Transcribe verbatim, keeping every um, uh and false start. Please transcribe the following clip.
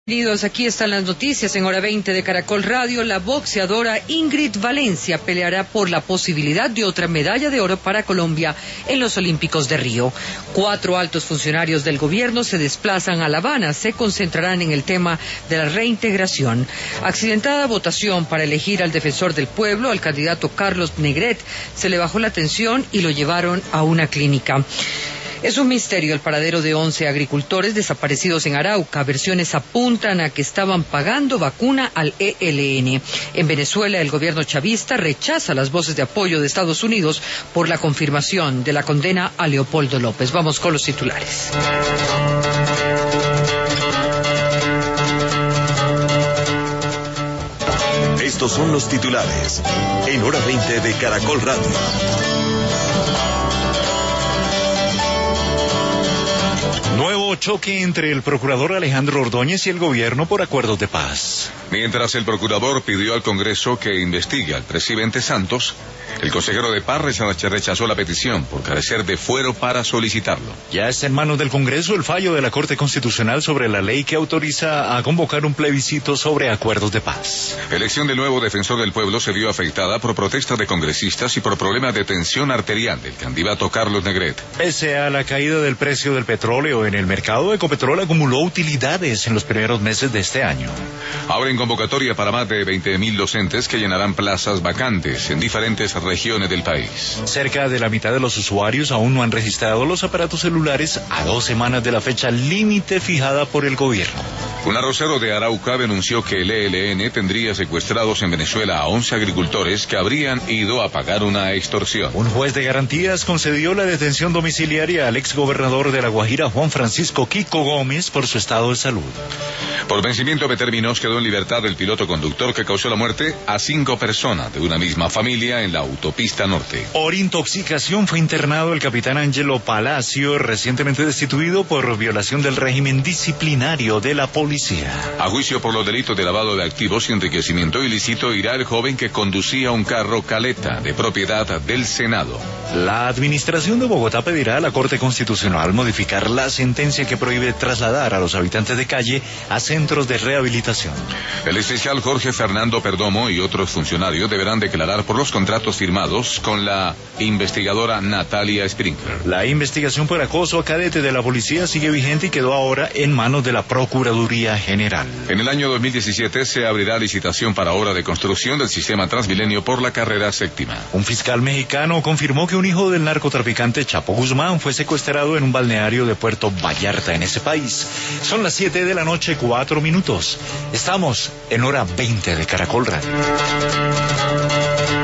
Bienvenidos, aquí están las noticias en hora veinte de Caracol Radio. La boxeadora Ingrid Valencia peleará por la posibilidad de otra medalla de oro para Colombia en los Olímpicos de Río. Cuatro altos funcionarios del gobierno se desplazan a La Habana, se concentrarán en el tema de la reintegración. Accidentada votación para elegir al defensor del pueblo, al candidato Carlos Negret, se le bajó la tensión y lo llevaron a una clínica. Es un misterio el paradero de once agricultores desaparecidos en Arauca. Versiones apuntan a que estaban pagando vacuna al E L N. En Venezuela, el gobierno chavista rechaza las voces de apoyo de Estados Unidos por la confirmación de la condena a Leopoldo López. Vamos con los titulares. Estos son los titulares en hora veinte de Caracol Radio. Nuevo choque entre el procurador Alejandro Ordóñez y el gobierno por acuerdos de paz. Mientras el procurador pidió al Congreso que investigue al presidente Santos, el consejero de paz rechazó la petición por carecer de fuero para solicitarlo. Ya está en manos del Congreso el fallo de la Corte Constitucional sobre la ley que autoriza a convocar un plebiscito sobre acuerdos de paz. La elección del nuevo defensor del pueblo se vio afectada por protestas de congresistas y por problemas de tensión arterial del candidato Carlos Negret. Pese a la caída del precio del petróleo en el mercado, Ecopetrol acumuló utilidades en los primeros meses de este año. Abren convocatoria para más de veinte mil docentes que llenarán plazas vacantes en diferentes regiones del país. Cerca de la mitad de los usuarios aún no han registrado los aparatos celulares a dos semanas de la fecha límite fijada por el gobierno. Un arrocero de Arauca denunció que el E L N tendría secuestrados en Venezuela a once agricultores que habrían ido a pagar una extorsión. Un juez de garantías concedió la detención domiciliaria al exgobernador de La Guajira, Juan Francisco Kiko Gómez, por su estado de salud. Por vencimiento de términos quedó en libertad el piloto conductor que causó la muerte a cinco personas de una misma familia en la autopista norte. Por intoxicación fue internado el capitán Ángelo Palacio, recientemente destituido por violación del régimen disciplinario de la policía. A juicio por los delitos de lavado de activos y enriquecimiento ilícito irá el joven que conducía un carro Caleta de propiedad del Senado. La administración de Bogotá pedirá a la Corte Constitucional modificar la sentencia que prohíbe trasladar a los habitantes de calle a centros de rehabilitación. El exfiscal Jorge Fernando Perdomo y otros funcionarios deberán declarar por los contratos firmados con la investigadora Natalia Sprinkler. La investigación por acoso a cadete de la policía sigue vigente y quedó ahora en manos de la Procuraduría General. En el año dos mil diecisiete se abrirá licitación para obra de construcción del sistema Transmilenio por la carrera séptima. Un fiscal mexicano confirmó que un hijo del narcotraficante Chapo Guzmán fue secuestrado en un balneario de Puerto Vallarta en ese país. Son las siete de la noche, cuatro minutos. Estamos en hora veinte de Caracol Radio.